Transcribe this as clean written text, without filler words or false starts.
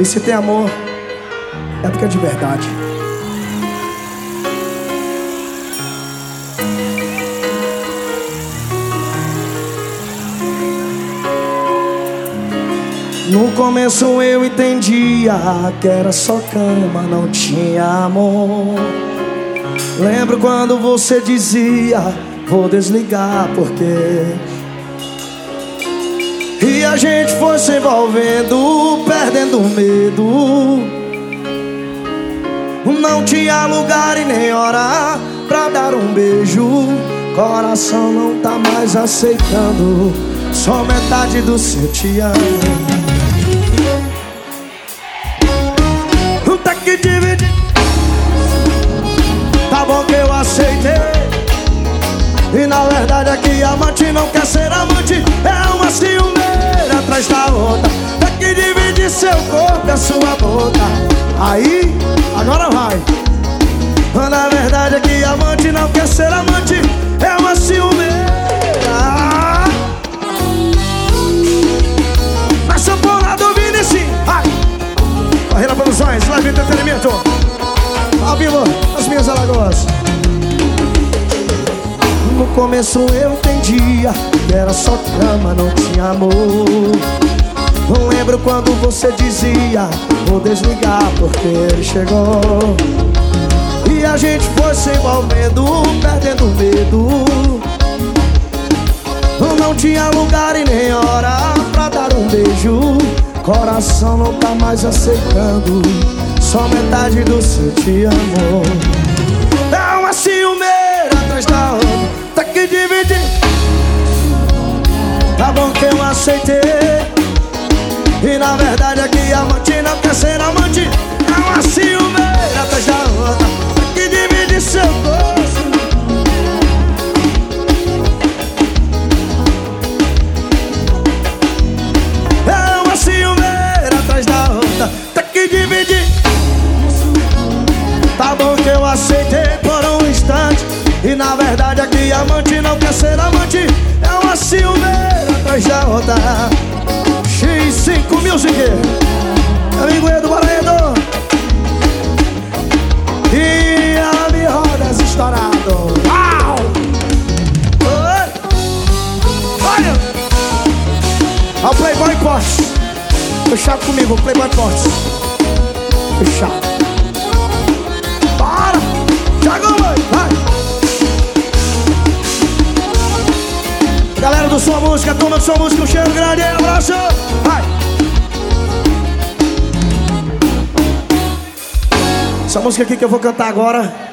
E se tem amor, é porque é de verdade. No começo eu entendia que era só cama, não tinha amor. Lembro quando você dizia: vou desligar porque... E a gente foi se envolvendo, perdendo o medo. Não tinha lugar e nem hora pra dar um beijo. Coração não tá mais aceitando só metade do seu te amo. Tá que dividir. Tá bom que eu aceitei. E na verdade aqui amante não quer ser amante. É uma ciumeira atrás da outra. Tá que divide seu corpo e a sua boca. Aí, agora vai. Na verdade aqui amante não quer ser amante. É uma ciumeira. Na sanfona do Vinicius. Vai. Barreira Produções, Live Entretenimento. Ao vivo, as minhas Alagoas. No começo eu entendia que era só cama, não tinha amor. Não lembro quando você dizia: vou desligar porque ele chegou. E a gente foi se envolvendo, perdendo o medo. Não tinha lugar e nem hora pra dar um beijo. Coração não tá mais aceitando só metade do seu te amor. É uma ciumeira atrás da outra. Tá que dividir. Tá bom que eu aceitei. E na verdade aqui amante não quer ser amante. É uma ciumeira atrás da outra. Tá que divide seu corpo. É uma ciumeira atrás da outra. Tá que dividir. Tá bom que eu aceitei por um instante. E na verdade aqui amante não quer ser amante. É uma ciumeira atrás da outra. X5 Music, amigo Edu Baraedo. E Ami Rodas estourado. Uau! Oi! Olha! Ó o Playboy Porsche. Fechado comigo, Playboy Porsche. Fechado. Bora! Chegou, vai! Galera do Sua Música, turma do Sua Música, um cheiro grande, um abraço! Vai! Essa música aqui que eu vou cantar agora